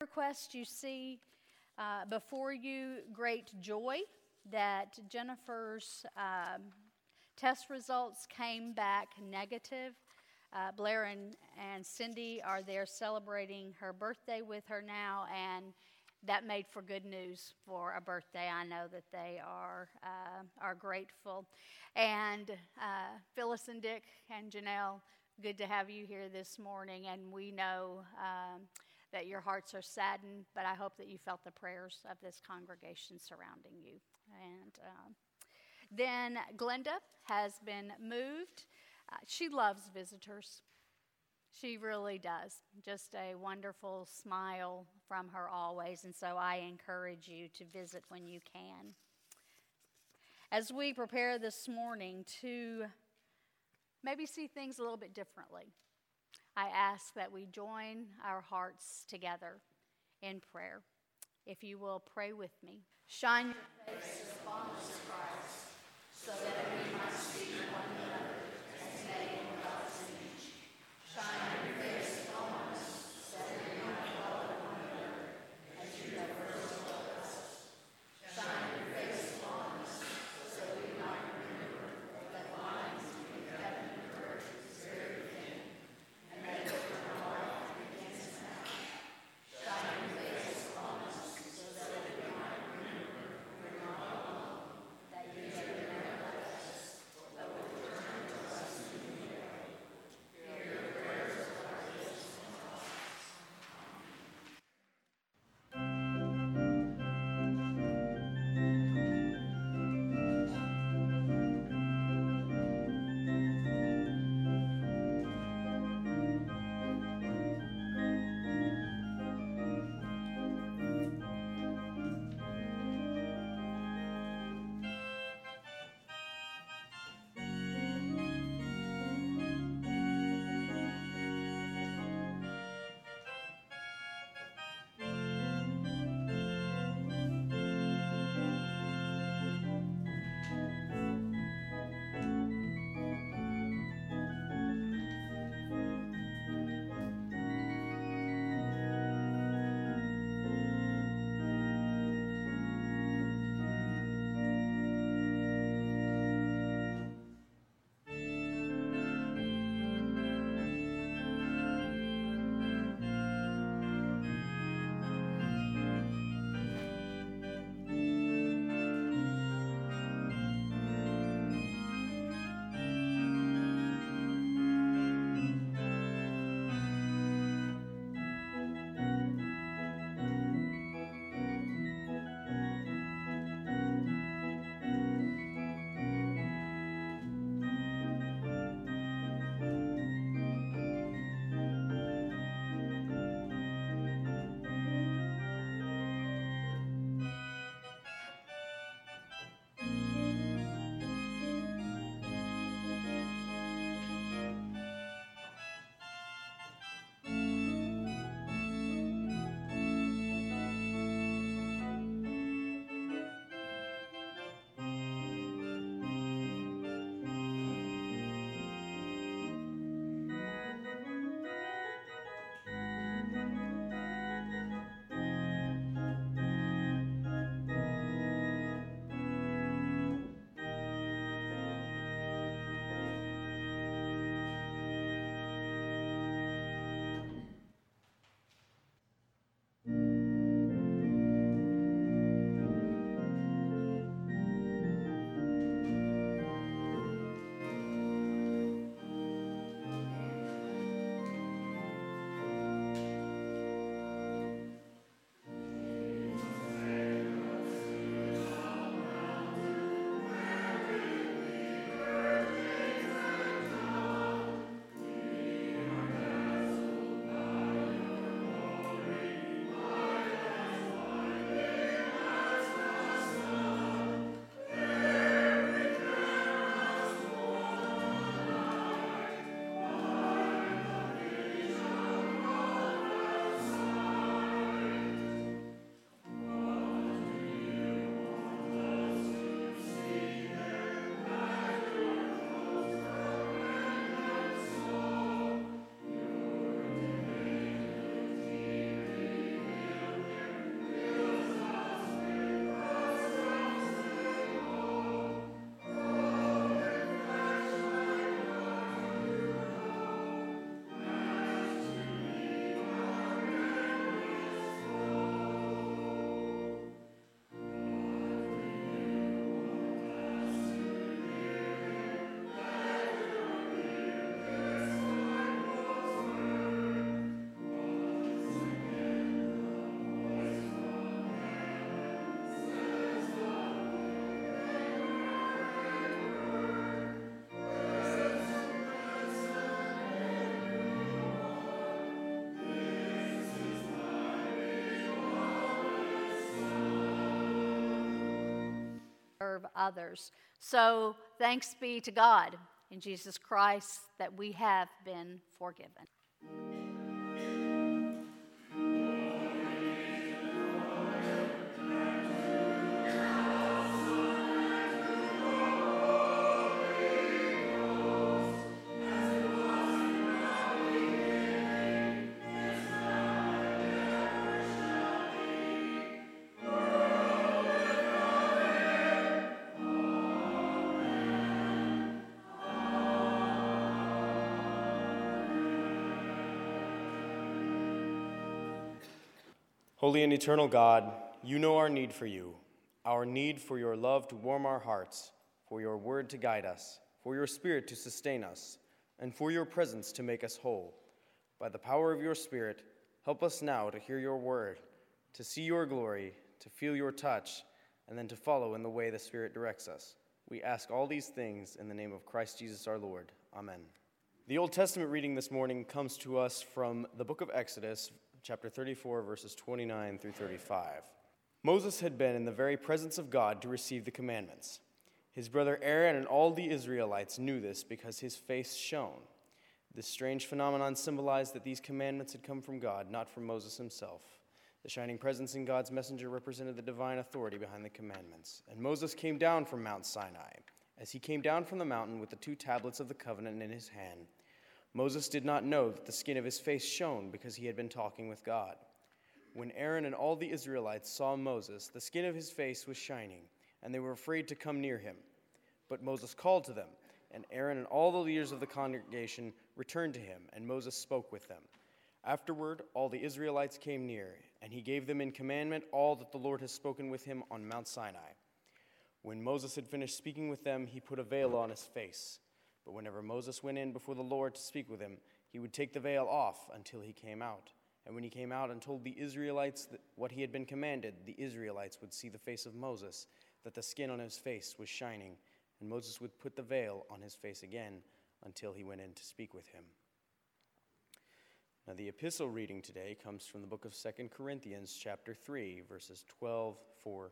request you see before you, great joy that Jennifer's test results came back negative. Blair and Cindy are there celebrating her birthday with her now, and that made for good news for a birthday. I know that they are grateful. And Phyllis and Dick and Janelle, good to have you here this morning, and we know that your hearts are saddened, but I hope that you felt the prayers of this congregation surrounding you. And then Glenda has been moved. She loves visitors. She really does. Just a wonderful smile from her always, and so I encourage you to visit when you can. As we prepare this morning to maybe see things a little bit differently, I ask that we join our hearts together in prayer. If you will pray with me. Shine your face upon us, Christ, so that we might see one another as made in God's image. Shine your face upon us, so that we might love one another as you have first loved us. Shine your face upon us, so that we might remember that the lines between heaven and earth is very thin, and that eternal life begins now. Shine your face upon us, so that we might remember we're not alone, that you have never left us, but will return to us in the day. Hear the prayers of our others. So thanks be to God in Jesus Christ that we have been forgiven. Holy and eternal God, you know our need for you, our need for your love to warm our hearts, for your word to guide us, for your spirit to sustain us, and for your presence to make us whole. By the power of your Spirit, help us now to hear your word, to see your glory, to feel your touch, and then to follow in the way the Spirit directs us. We ask all these things in the name of Christ Jesus our Lord. Amen. The Old Testament reading this morning comes to us from the book of Exodus, chapter 34, verses 29 through 35. Moses had been in the very presence of God to receive the commandments. His brother Aaron and all the Israelites knew this because his face shone. This strange phenomenon symbolized that these commandments had come from God, not from Moses himself. The shining presence in God's messenger represented the divine authority behind the commandments. And Moses came down from Mount Sinai. As he came down from the mountain with the 2 tablets of the covenant in his hand, Moses did not know that the skin of his face shone because he had been talking with God. When Aaron and all the Israelites saw Moses, the skin of his face was shining, and they were afraid to come near him. But Moses called to them, and Aaron and all the leaders of the congregation returned to him, and Moses spoke with them. Afterward, all the Israelites came near, and he gave them in commandment all that the Lord has spoken with him on Mount Sinai. When Moses had finished speaking with them, he put a veil on his face. But whenever Moses went in before the Lord to speak with him, he would take the veil off until he came out. And when he came out and told the Israelites what he had been commanded, the Israelites would see the face of Moses, that the skin on his face was shining, and Moses would put the veil on his face again until he went in to speak with him. Now the epistle reading today comes from the book of 2 Corinthians chapter 3, verses 12-2.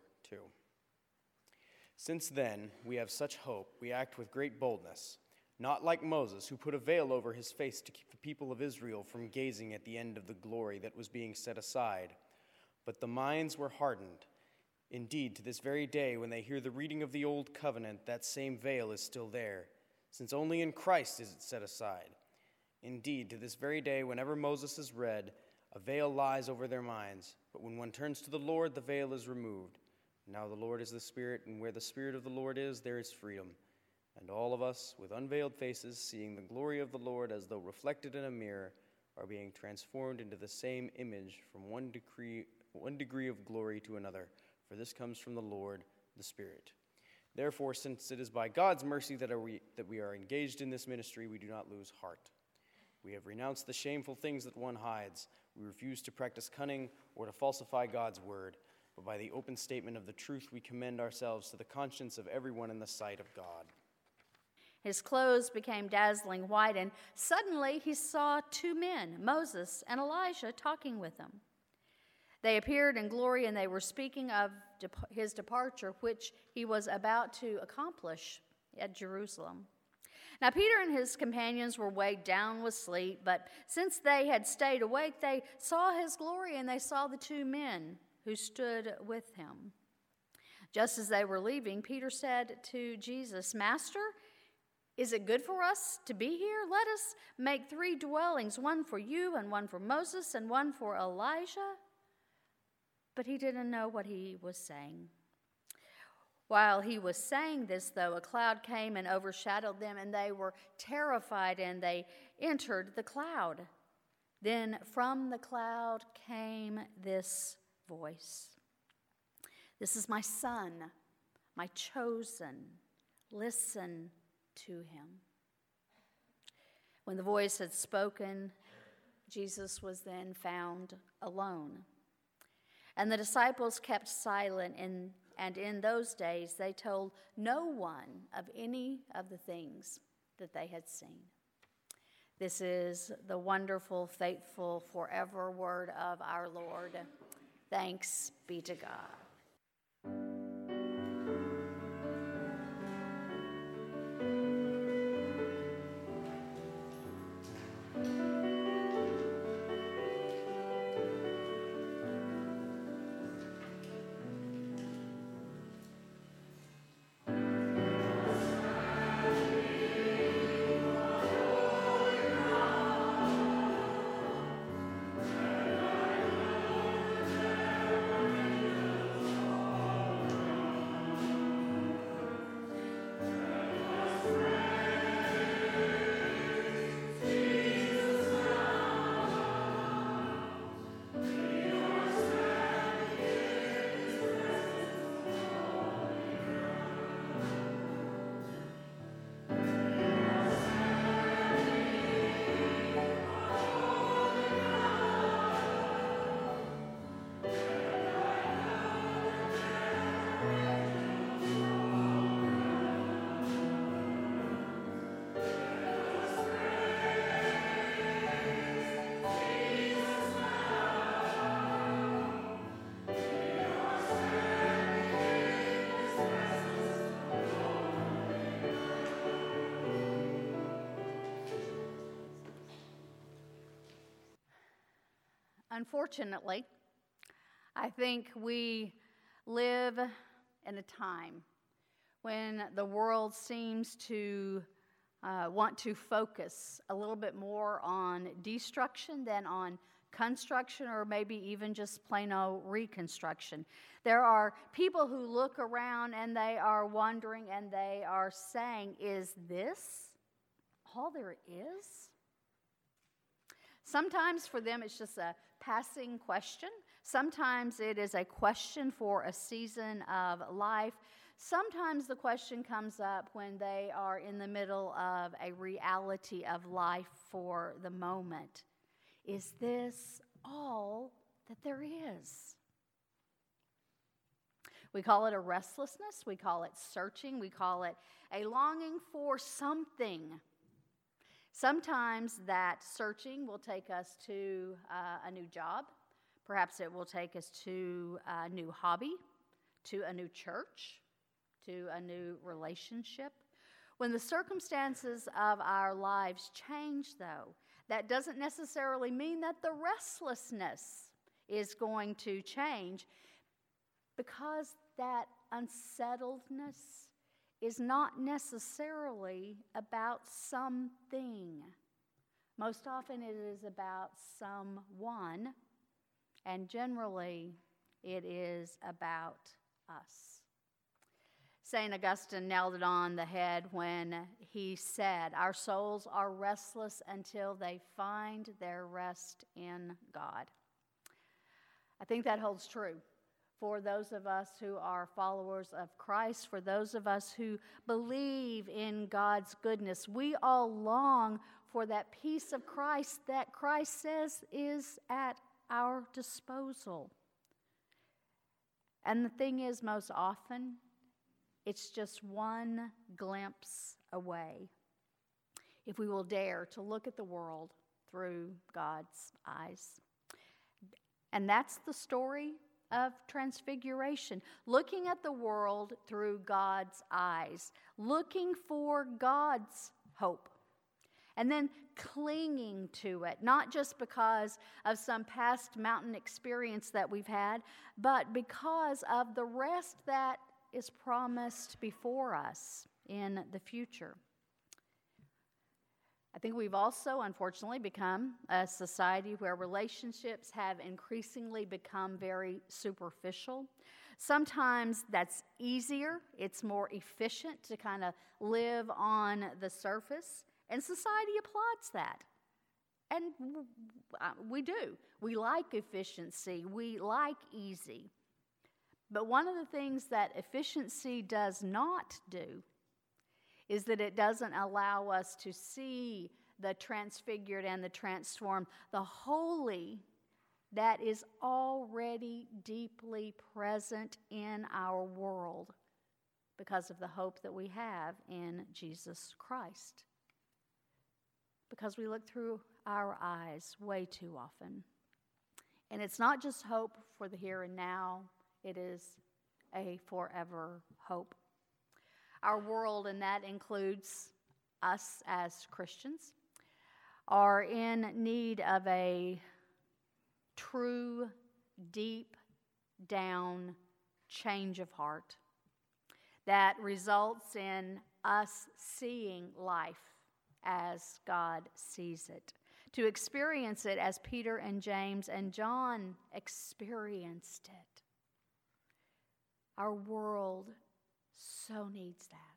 Since then, we have such hope, we act with great boldness. Not like Moses, who put a veil over his face to keep the people of Israel from gazing at the end of the glory that was being set aside. But the minds were hardened. Indeed, to this very day, when they hear the reading of the old covenant, that same veil is still there, since only in Christ is it set aside. Indeed, to this very day, whenever Moses is read, a veil lies over their minds. But when one turns to the Lord, the veil is removed. Now the Lord is the Spirit, and where the Spirit of the Lord is, there is freedom. And all of us, with unveiled faces, seeing the glory of the Lord as though reflected in a mirror, are being transformed into the same image from one degree of glory to another. For this comes from the Lord, the Spirit. Therefore, since it is by God's mercy that we are engaged in this ministry, we do not lose heart. We have renounced the shameful things that one hides. We refuse to practice cunning or to falsify God's word. But by the open statement of the truth, we commend ourselves to the conscience of everyone in the sight of God. His clothes became dazzling white, and suddenly he saw 2 men, Moses and Elijah, talking with him. They appeared in glory, and they were speaking of his departure, which he was about to accomplish at Jerusalem. Now Peter and his companions were weighed down with sleep, but since they had stayed awake, they saw his glory, and they saw the 2 men who stood with him. Just as they were leaving, Peter said to Jesus, "Master, is it good for us to be here? Let us make 3 dwellings, one for you and one for Moses and one for Elijah." But he didn't know what he was saying. While he was saying this, though, a cloud came and overshadowed them, and they were terrified, and they entered the cloud. Then from the cloud came this voice, "This is my son, my chosen. Listen to him." When the voice had spoken, Jesus was then found alone. And the disciples kept silent, and in those days they told no one of any of the things that they had seen. This is the wonderful, faithful, forever word of our Lord. Thanks be to God. Unfortunately, I think we live in a time when the world seems to want to focus a little bit more on destruction than on construction, or maybe even just plain old reconstruction. There are people who look around and they are wondering and they are saying, is this all there is? Sometimes for them it's just a passing question. Sometimes it is a question for a season of life. Sometimes the question comes up when they are in the middle of a reality of life for the moment. Is this all that there is? We call it a restlessness. We call it searching. We call it a longing for something. Sometimes that searching will take us to a new job. Perhaps it will take us to a new hobby, to a new church, to a new relationship. When the circumstances of our lives change, though, that doesn't necessarily mean that the restlessness is going to change, because that unsettledness is not necessarily about something. Most often it is about someone, and generally it is about us. St. Augustine nailed it on the head when he said, "Our souls are restless until they find their rest in God." I think that holds true for those of us who are followers of Christ, for those of us who believe in God's goodness. We all long for that peace of Christ that Christ says is at our disposal. And the thing is, most often, it's just one glimpse away, if we will dare to look at the world through God's eyes. And that's the story of Transfiguration, looking at the world through God's eyes, looking for God's hope, and then clinging to it, not just because of some past mountain experience that we've had, but because of the rest that is promised before us in the future. I think we've also, unfortunately, become a society where relationships have increasingly become very superficial. Sometimes that's easier, it's more efficient to kind of live on the surface, and society applauds that. And we do. We like efficiency, we like easy. But one of the things that efficiency does not do is that it doesn't allow us to see the transfigured and the transformed, the holy that is already deeply present in our world because of the hope that we have in Jesus Christ. Because we look through our eyes way too often. And it's not just hope for the here and now, it is a forever hope. Our world, and that includes us as Christians, are in need of a true, deep down change of heart that results in us seeing life as God sees it, to experience it as Peter and James and John experienced it. Our world so needs that.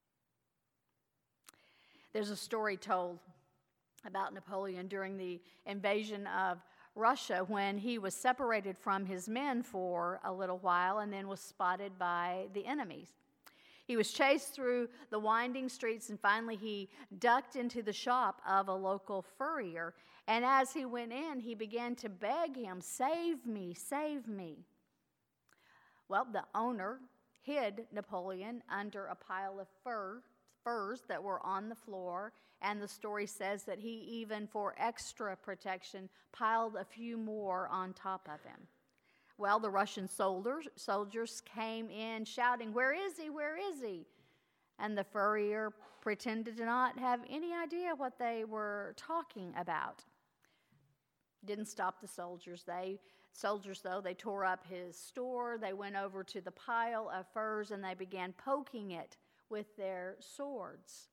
There's a story told about Napoleon during the invasion of Russia when he was separated from his men for a little while and then was spotted by the enemies. He was chased through the winding streets, and finally he ducked into the shop of a local furrier. And as he went in, he began to beg him, "Save me, save me." Well, the owner hid Napoleon under a pile of furs that were on the floor, and the story says that he even, for extra protection, piled a few more on top of him. Well, the Russian soldiers came in shouting, "Where is he? Where is he?" And the furrier pretended to not have any idea what they were talking about. Didn't stop the soldiers. They tore up his store. They went over to the pile of furs and they began poking it with their swords.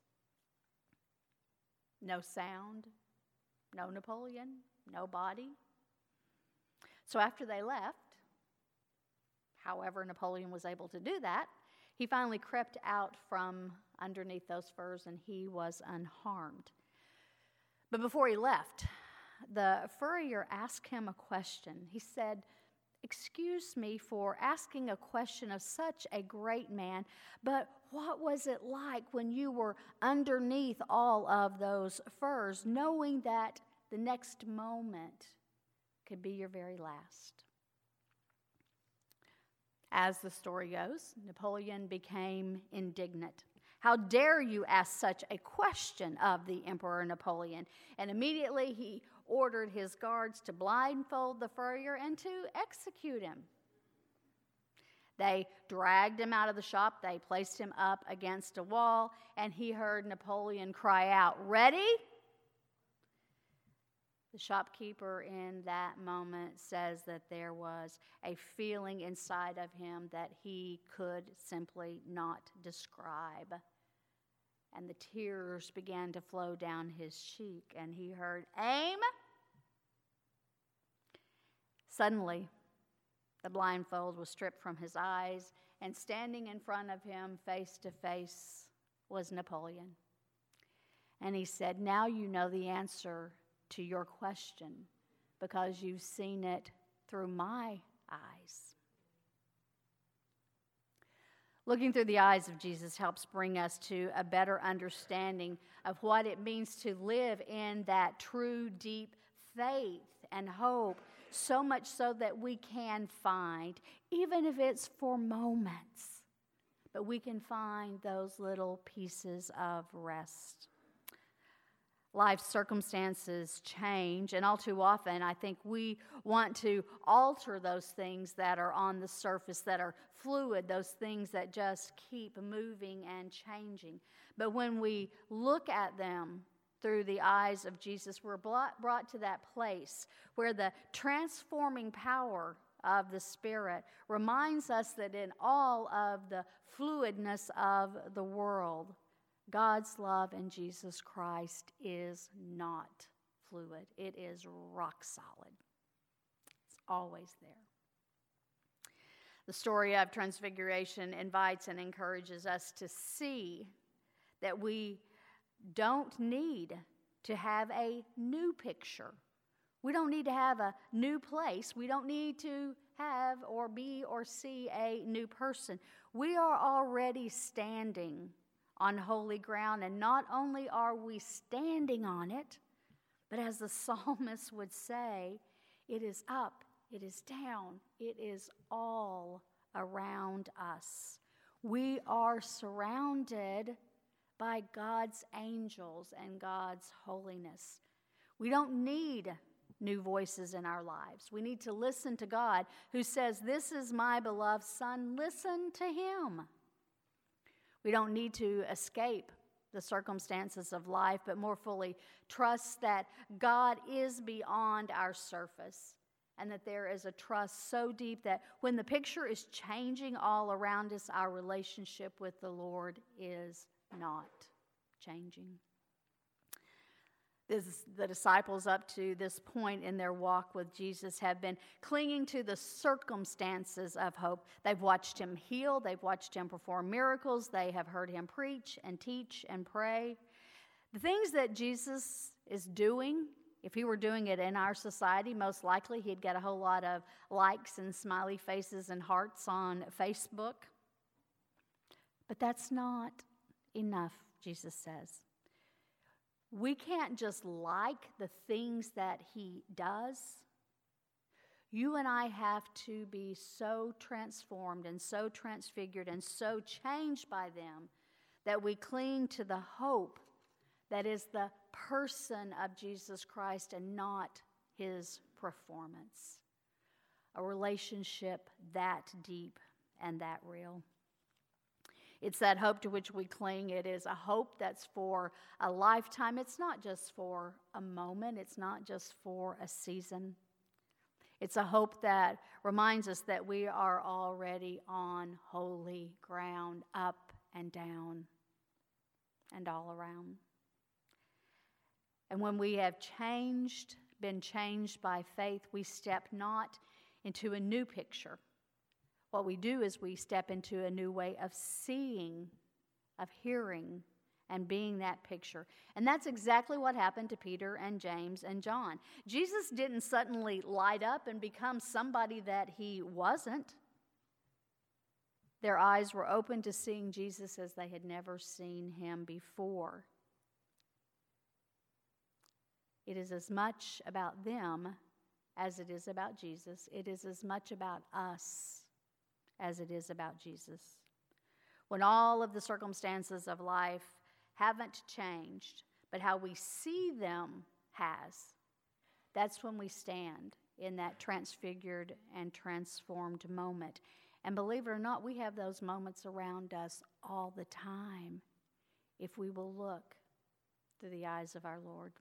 No sound, no Napoleon, no body. So after they left, however Napoleon was able to do that, he finally crept out from underneath those furs and he was unharmed. But before he left, the furrier asked him a question. He said, "Excuse me for asking a question of such a great man, but what was it like when you were underneath all of those furs, knowing that the next moment could be your very last?" As the story goes, Napoleon became indignant. "How dare you ask such a question of the Emperor Napoleon?" And immediately he ordered his guards to blindfold the furrier and to execute him. They dragged him out of the shop. They placed him up against a wall, and he heard Napoleon cry out, "Ready?" The shopkeeper in that moment says that there was a feeling inside of him that he could simply not describe. And the tears began to flow down his cheek, and he heard, "Aim!" Suddenly, the blindfold was stripped from his eyes, and standing in front of him, face to face, was Napoleon. And he said, "Now you know the answer to your question, because you've seen it through my eyes." Looking through the eyes of Jesus helps bring us to a better understanding of what it means to live in that true, deep faith and hope, so much so that we can find, even if it's for moments, but we can find those little pieces of rest. Life's circumstances change, and all too often I think we want to alter those things that are on the surface, that are fluid, those things that just keep moving and changing. But when we look at them through the eyes of Jesus, we're brought to that place where the transforming power of the Spirit reminds us that in all of the fluidness of the world, God's love in Jesus Christ is not fluid. It is rock solid. It's always there. The story of Transfiguration invites and encourages us to see that we don't need to have a new picture. We don't need to have a new place. We don't need to have or be or see a new person. We are already standing on holy ground, and not only are we standing on it, but as the psalmist would say, it is up, it is down, it is all around us. We are surrounded by God's angels and God's holiness. We don't need new voices in our lives. We need to listen to God, who says, "This is my beloved Son, listen to him." We don't need to escape the circumstances of life, but more fully trust that God is beyond our surface, and that there is a trust so deep that when the picture is changing all around us, our relationship with the Lord is not changing. The disciples up to this point in their walk with Jesus have been clinging to the circumstances of hope. They've watched him heal. They've watched him perform miracles. They have heard him preach and teach and pray. The things that Jesus is doing, if he were doing it in our society, most likely he'd get a whole lot of likes and smiley faces and hearts on Facebook. But that's not enough, Jesus says. We can't just like the things that he does. You and I have to be so transformed and so transfigured and so changed by them that we cling to the hope that is the person of Jesus Christ and not his performance. A relationship that deep and that real. It's that hope to which we cling. It is a hope that's for a lifetime. It's not just for a moment. It's not just for a season. It's a hope that reminds us that we are already on holy ground, up and down and all around. And when we have been changed by faith, we step not into a new picture. What we do is we step into a new way of seeing, of hearing, and being that picture. And that's exactly what happened to Peter and James and John. Jesus didn't suddenly light up and become somebody that he wasn't. Their eyes were open to seeing Jesus as they had never seen him before. It is as much about them as it is about Jesus. It is as much about us as it is about Jesus. When all of the circumstances of life haven't changed, but how we see them has, that's when we stand in that transfigured and transformed moment. And believe it or not, we have those moments around us all the time if we will look through the eyes of our Lord.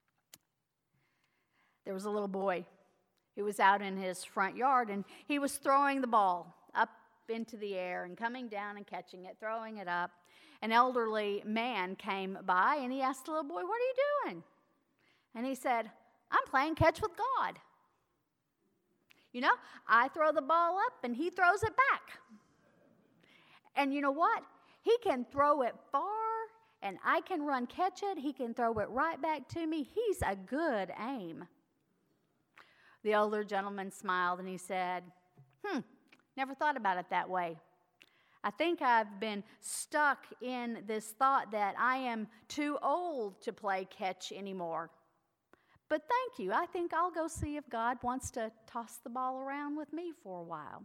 There was a little boy who was out in his front yard, and he was throwing the ball up into the air and coming down and catching it, throwing it up. An elderly man came by, and he asked the little boy, "What are you doing?" And he said, "I'm playing catch with God. You know, I throw the ball up, and he throws it back. And you know what? He can throw it far, and I can run catch it. He can throw it right back to me. He's a good aim." The older gentleman smiled, and he said, "Never thought about it that way. I think I've been stuck in this thought that I am too old to play catch anymore. But thank you. I think I'll go see if God wants to toss the ball around with me for a while."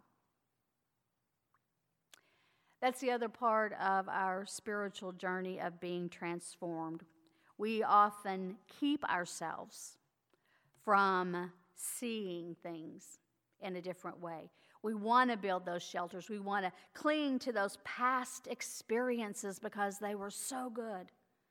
That's the other part of our spiritual journey of being transformed. We often keep ourselves from seeing things in a different way. We want to build those shelters. We want to cling to those past experiences because they were so good.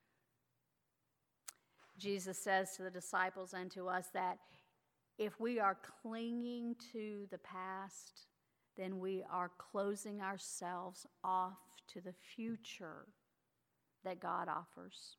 Jesus says to the disciples and to us that if we are clinging to the past, then we are closing ourselves off to the future that God offers.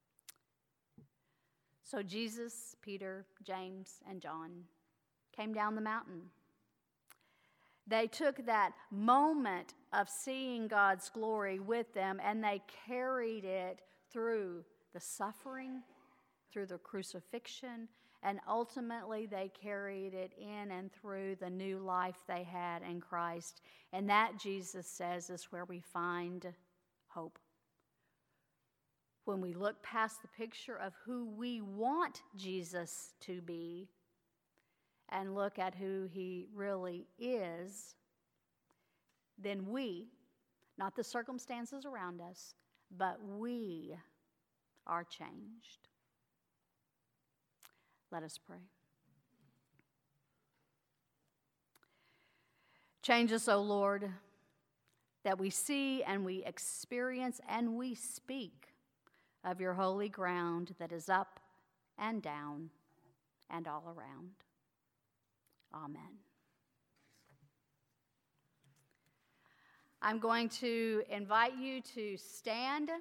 So Jesus, Peter, James, and John came down the mountain. They took that moment of seeing God's glory with them, and they carried it through the suffering, through the crucifixion, and ultimately they carried it in and through the new life they had in Christ. And that, Jesus says, is where we find hope. When we look past the picture of who we want Jesus to be and look at who he really is, then we, not the circumstances around us, but we are changed. Let us pray. Change us, O Lord, that we see and we experience and we speak of your holy ground that is up and down and all around. Amen. I'm going to invite you to stand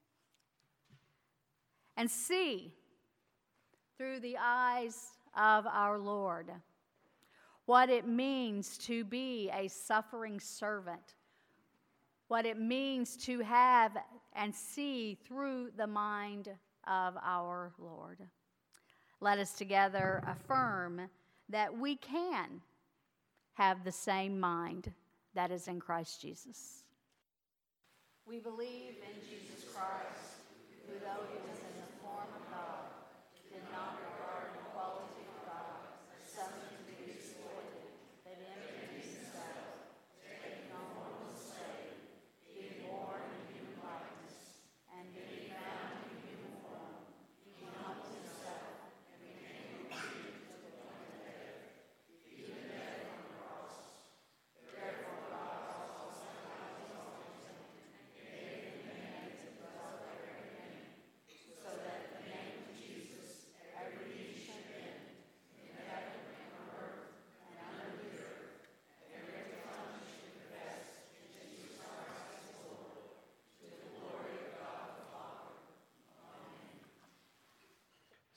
and see through the eyes of our Lord what it means to be a suffering servant, what it means to have and see through the mind of our Lord. Let us together affirm that we can have the same mind that is in Christ Jesus. We believe in Jesus Christ, who though he was in the form of God, did not regard equality with God as something to be exploited, but emptied himself, taking on woman's slave, being born in human likeness, and being found in human form, he humbled himself and became obedient to the point of death, even death on the cross. Therefore God also highly exalted him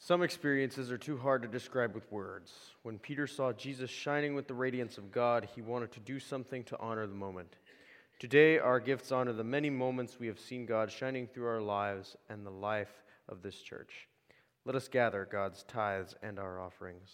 Some experiences are too hard to describe with words. When Peter saw Jesus shining with the radiance of God, he wanted to do something to honor the moment. Today, our gifts honor the many moments we have seen God shining through our lives and the life of this church. Let us gather God's tithes and our offerings.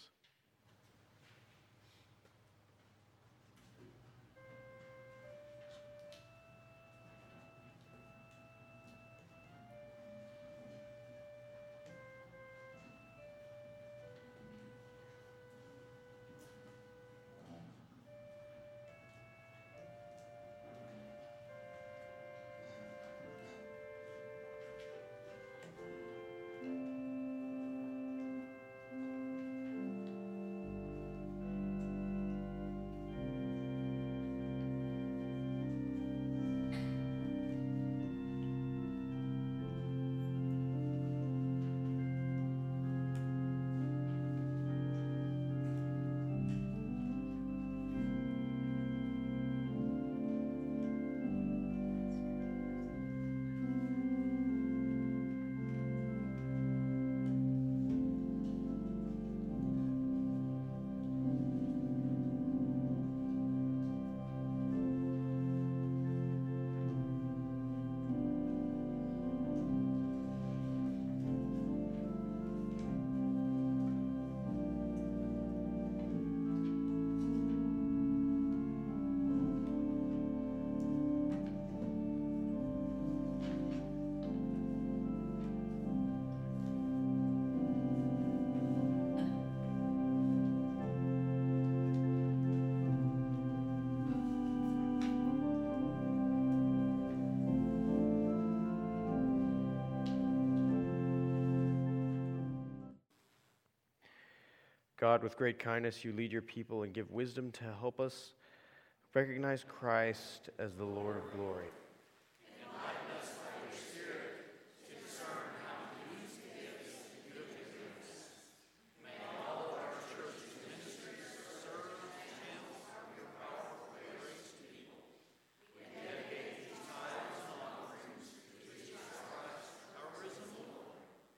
God, with great kindness, you lead your people and give wisdom to help us recognize Christ as the Lord of glory. Enlighten us by your Spirit to discern how to use the gifts you have given us. May all of our church's ministries serve as channels of your powerful grace to people. We dedicate these tithes and offerings to Jesus Christ, our risen Lord.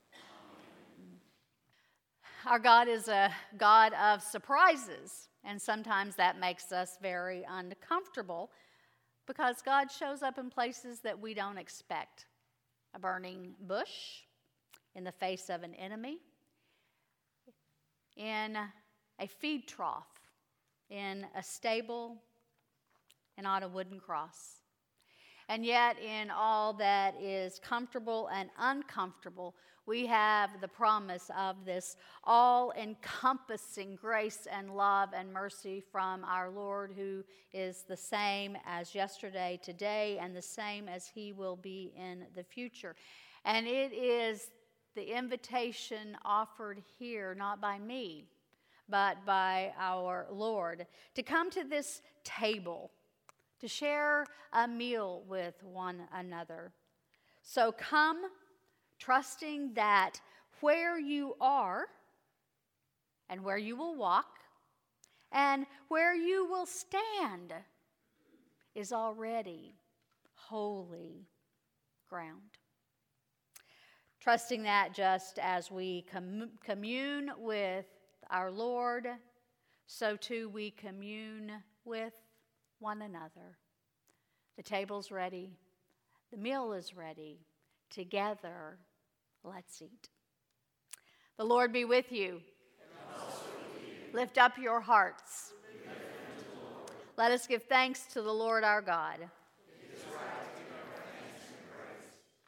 Amen. Our God is a God of surprises, and sometimes that makes us very uncomfortable because God shows up in places that we don't expect. A burning bush, in the face of an enemy, in a feed trough, in a stable, and on a wooden cross. And yet, in all that is comfortable and uncomfortable, we have the promise of this all-encompassing grace and love and mercy from our Lord, who is the same as yesterday, today, and the same as he will be in the future. And it is the invitation offered here, not by me, but by our Lord, to come to this table, to share a meal with one another. So come, trusting that where you are and where you will walk and where you will stand is already holy ground. Trusting that just as we commune with our Lord, so too we commune with one another. The table's ready. The meal is ready. Together, let's eat. The Lord be with you. And also with you. Lift up your hearts. Let us give thanks to the Lord our God. It is right to give our thanks and praise.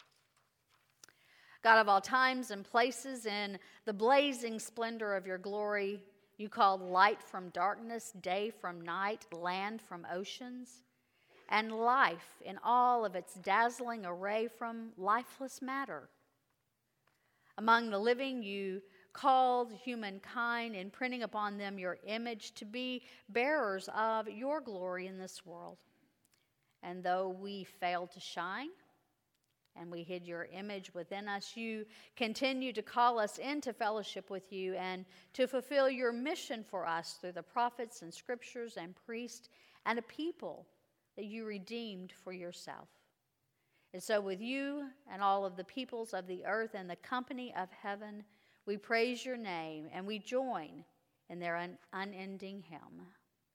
God of all times and places, in the blazing splendor of your glory, you called light from darkness, day from night, land from oceans, and life in all of its dazzling array from lifeless matter. Among the living, you called humankind, imprinting upon them your image, to be bearers of your glory in this world. And though we failed to shine, and we hid your image within us, you continue to call us into fellowship with you and to fulfill your mission for us through the prophets and scriptures and priests and a people that you redeemed for yourself. And so with you and all of the peoples of the earth and the company of heaven, We praise your name, and we join in their unending hymn.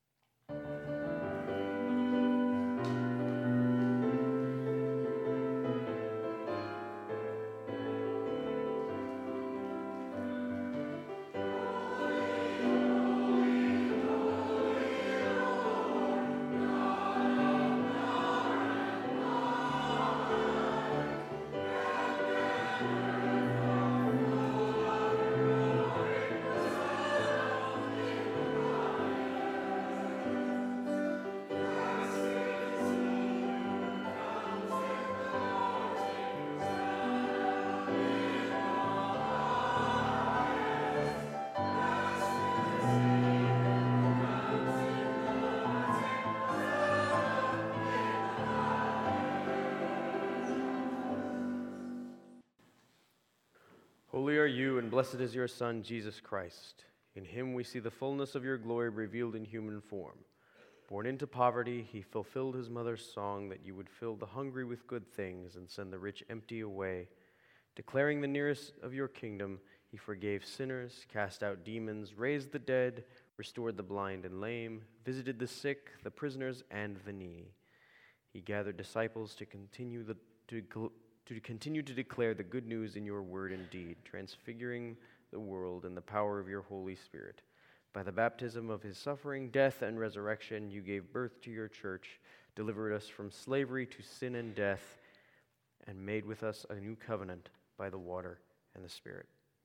Holy are you, and blessed is your Son, Jesus Christ. In him we see the fullness of your glory revealed in human form. Born into poverty, he fulfilled his mother's song that you would fill the hungry with good things and send the rich empty away. Declaring the nearness of your kingdom, he forgave sinners, cast out demons, raised the dead, restored the blind and lame, visited the sick, the prisoners, and the needy. He gathered disciples to continue to declare the good news in your word and deed, transfiguring the world in the power of your Holy Spirit. By the baptism of his suffering, death, and resurrection, you gave birth to your church, delivered us from slavery to sin and death, and made with us a new covenant by the water and the Spirit.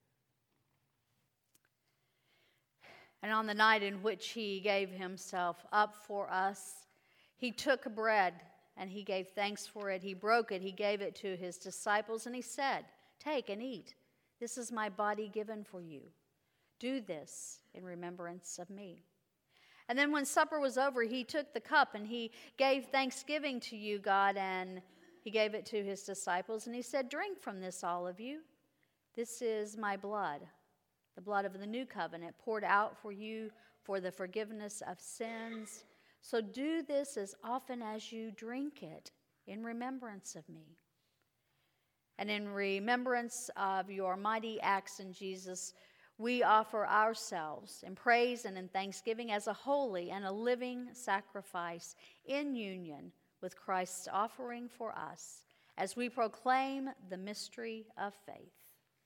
And on the night in which he gave himself up for us, he took bread, and he gave thanks for it. He broke it. He gave it to his disciples, and he said, "Take and eat. This is my body given for you. Do this in remembrance of me." And then when supper was over, he took the cup, and he gave thanksgiving to you, God, and he gave it to his disciples, and he said, "Drink from this, all of you. This is my blood, the blood of the new covenant, poured out for you for the forgiveness of sins. So do this as often as you drink it in remembrance of me." And in remembrance of your mighty acts in Jesus, we offer ourselves in praise and in thanksgiving as a holy and a living sacrifice in union with Christ's offering for us as we proclaim the mystery of faith.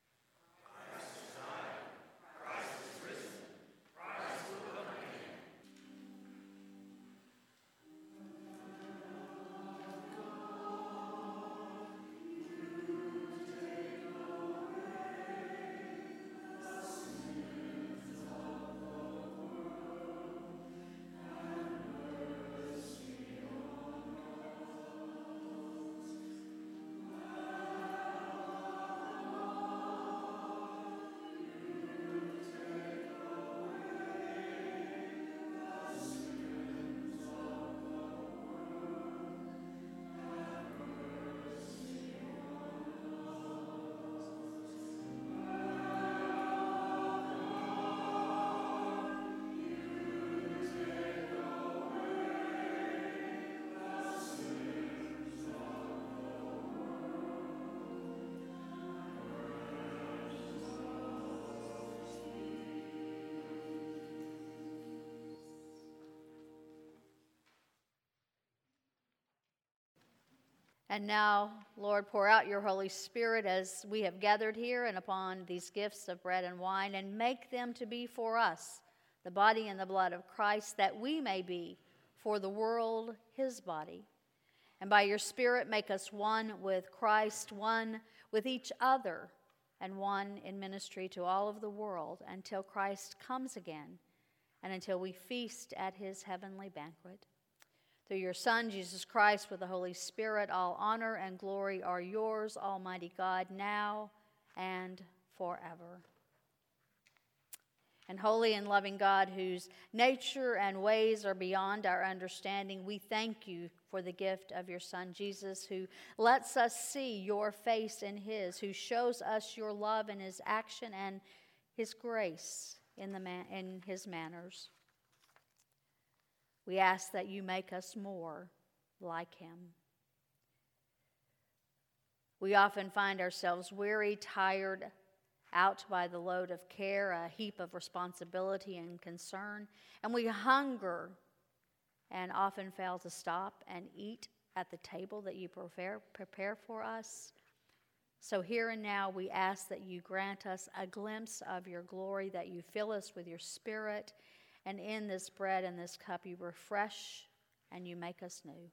And now, Lord, pour out your Holy Spirit as we have gathered here and upon these gifts of bread and wine, and make them to be for us the body and the blood of Christ, that we may be for the world his body. And by your Spirit make us one with Christ, one with each other, and one in ministry to all of the world until Christ comes again and until we feast at his heavenly banquet. Through your Son, Jesus Christ, with the Holy Spirit, all honor and glory are yours, Almighty God, now and forever. And holy and loving God, whose nature and ways are beyond our understanding, we thank you for the gift of your Son, Jesus, who lets us see your face in his, who shows us your love in his action and his grace in his manners. We ask that you make us more like him. We often find ourselves weary, tired out by the load of care, a heap of responsibility and concern, and we hunger and often fail to stop and eat at the table that you prepare for us. So here and now we ask that you grant us a glimpse of your glory, that you fill us with your Spirit, and in this bread and this cup you refresh and you make us new.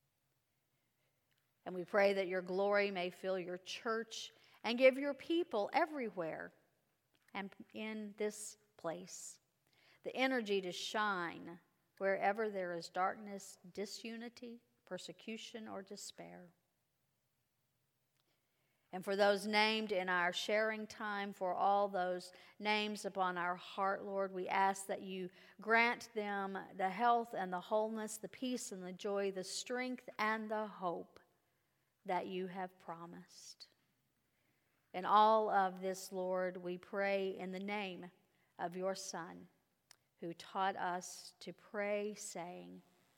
And we pray that your glory may fill your church and give your people everywhere and in this place the energy to shine wherever there is darkness, disunity, persecution, or despair. And for those named in our sharing time, for all those names upon our heart, Lord, we ask that you grant them the health and the wholeness, the peace and the joy, the strength and the hope that you have promised. In all of this, Lord, we pray in the name of your Son, who taught us to pray, saying,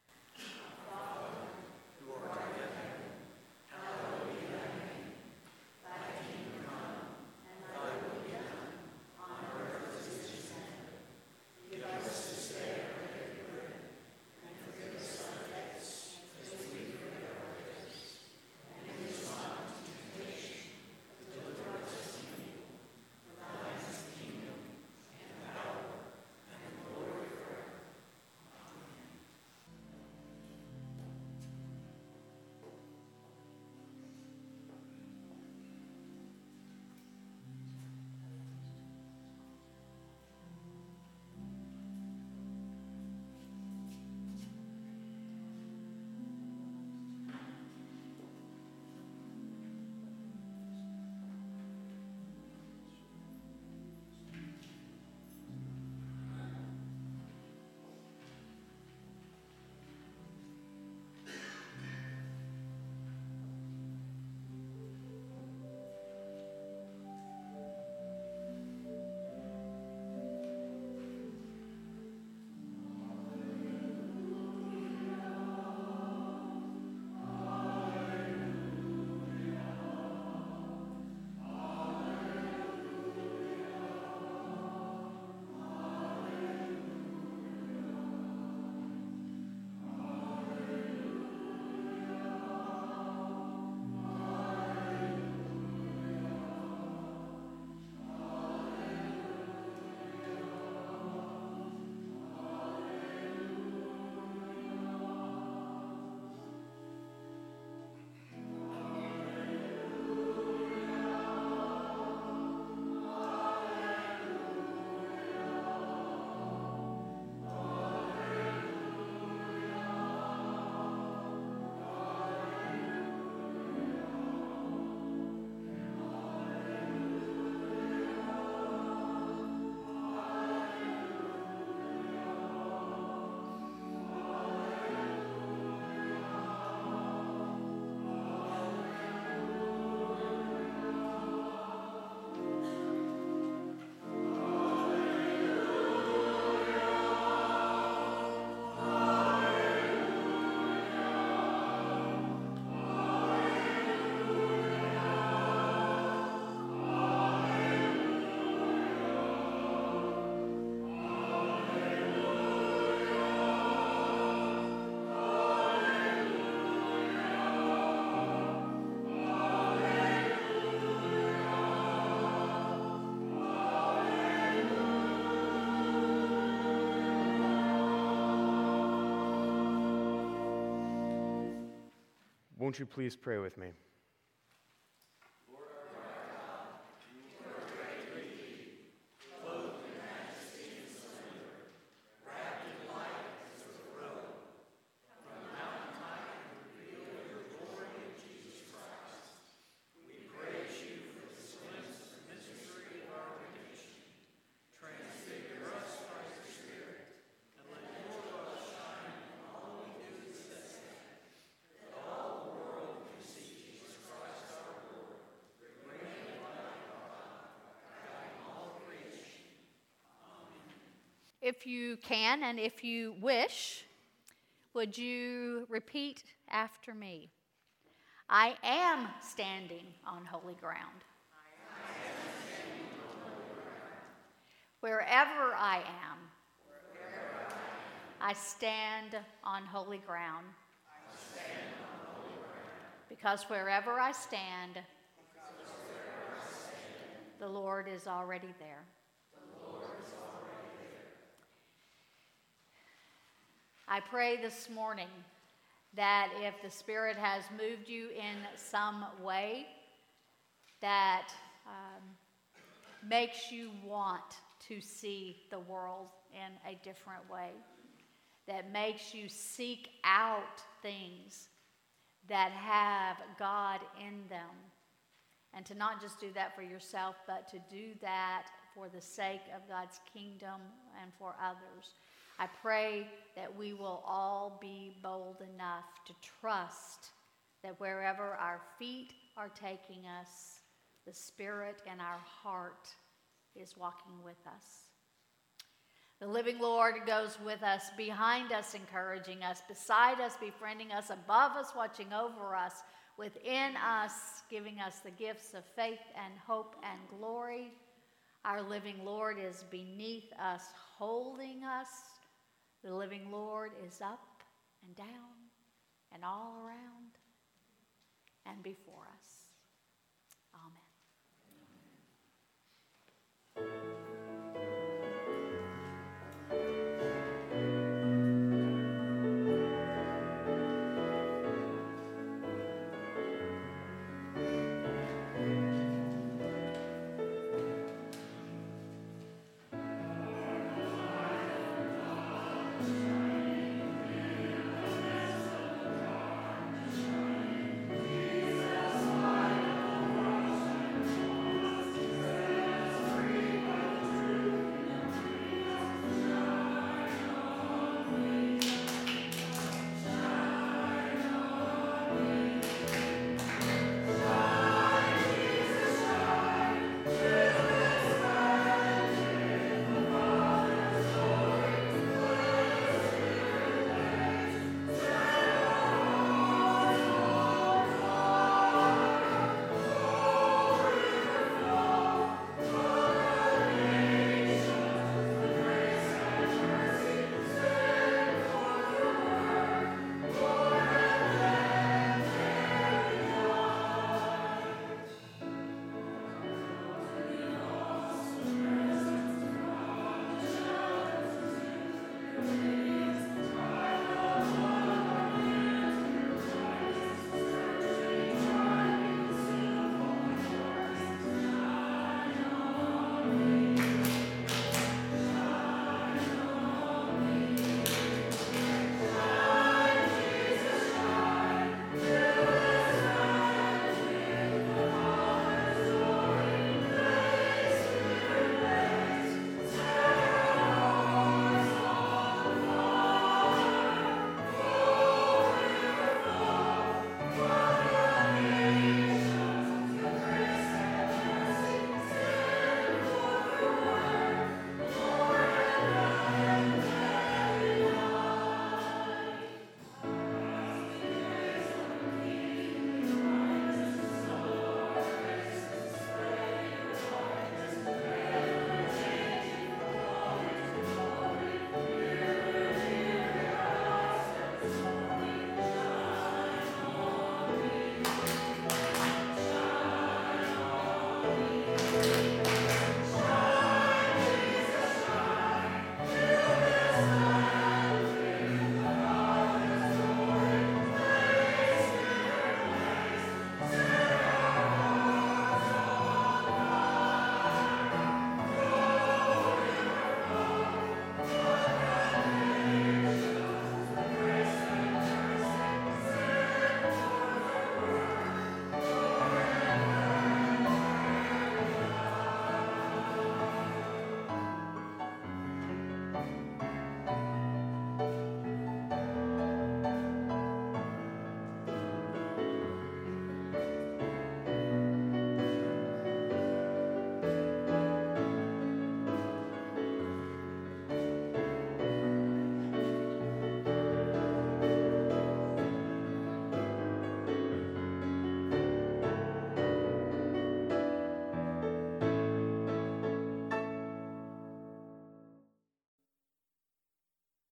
Won't you please pray with me? If you can and if you wish, would you repeat after me? I am standing on holy ground. I am standing on Wherever I am, I stand on holy ground. Because wherever I stand, the Lord is already there. I pray this morning that if the Spirit has moved you in some way that makes you want to see the world in a different way, that makes you seek out things that have God in them, and to not just do that for yourself, but to do that for the sake of God's kingdom and for others. I pray that we will all be bold enough to trust that wherever our feet are taking us, the Spirit in our heart is walking with us. The living Lord goes with us, behind us, encouraging us, beside us, befriending us, above us, watching over us, within us, giving us the gifts of faith and hope and glory. Our living Lord is beneath us, holding us. The living Lord is up and down and all around and before us. Amen.